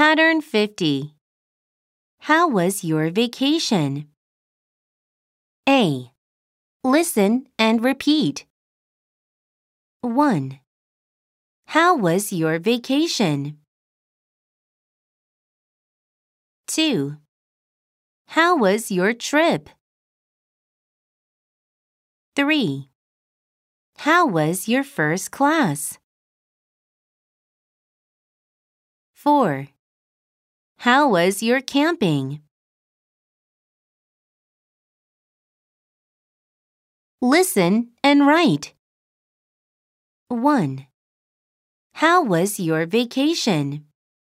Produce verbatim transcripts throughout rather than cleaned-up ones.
Pattern fifty. How was your vacation? A. Listen and repeat. one. How was your vacation? two. How was your trip? three. How was your first class? four. How was your camping? Listen and write. one. How was your vacation?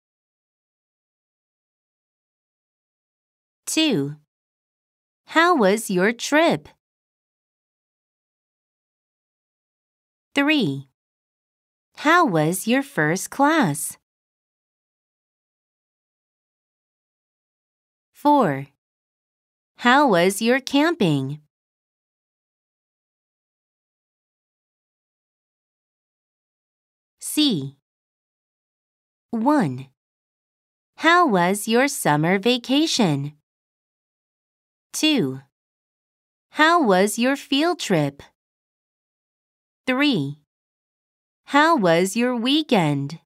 two. How was your trip? three. How was your first class? four. How was your camping? C. one. How was your summer vacation? two. How was your field trip? three. How was your weekend?